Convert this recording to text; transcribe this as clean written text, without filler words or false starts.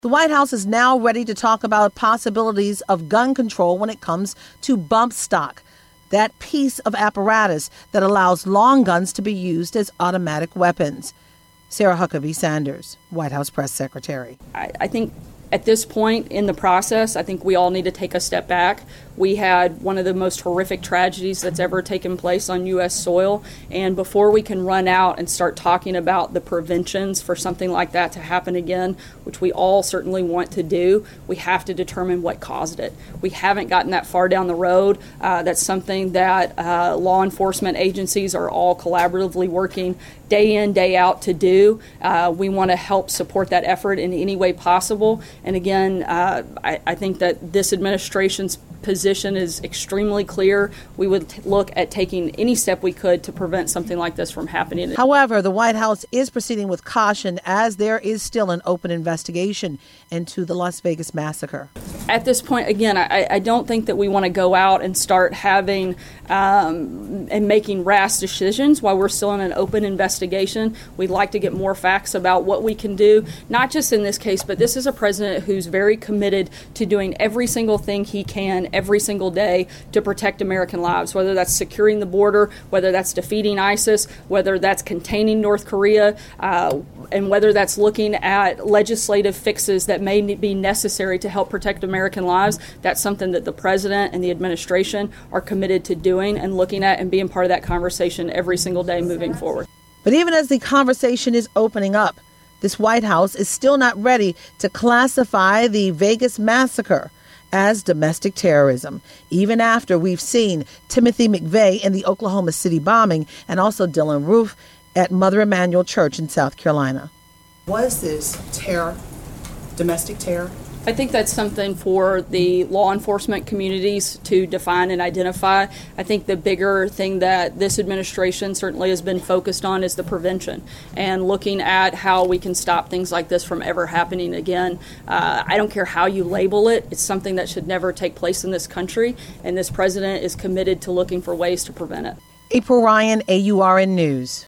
The White House is now ready to talk about possibilities of gun control when it comes to bump stock, that piece of apparatus that allows long guns to be used as automatic weapons. Sarah Huckabee Sanders, White House Press Secretary. I think at this point in the process, I think we all need to take a step back. We had one of the most horrific tragedies that's ever taken place on U.S. soil, and before we can run out and start talking about the preventions for something like that to happen again, which we all certainly want to do, we have to determine what caused it. We haven't gotten that far down the road. That's something that law enforcement agencies are all collaboratively working day in, day out to do. We want to help support that effort in any way possible. And again, I think that this administration's position is extremely clear. We would look at taking any step we could to prevent something like this from happening. However, the White House is proceeding with caution as there is still an open investigation into the Las Vegas massacre. At this point, again, I don't think that we want to go out and start having and making rash decisions while we're still in an open investigation. We'd like to get more facts about what we can do, not just in this case, but this is a president who's very committed to doing every single thing he can every single day to protect American lives, whether that's securing the border, whether that's defeating ISIS, whether that's containing North Korea, and whether that's looking at legislative fixes that may be necessary to help protect American lives. That's something that the president and the administration are committed to doing and looking at and being part of that conversation every single day moving forward. But even as the conversation is opening up, this White House is still not ready to classify the Vegas massacre as domestic terrorism, even after we've seen Timothy McVeigh in the Oklahoma City bombing and also Dylan Roof at Mother Emanuel Church in South Carolina. Was this terror, domestic terror? I think that's something for the law enforcement communities to define and identify. I think the bigger thing that this administration certainly has been focused on is the prevention and looking at how we can stop things like this from ever happening again. I don't care how you label it. It's something that should never take place in this country, and this president is committed to looking for ways to prevent it. April Ryan, AURN News.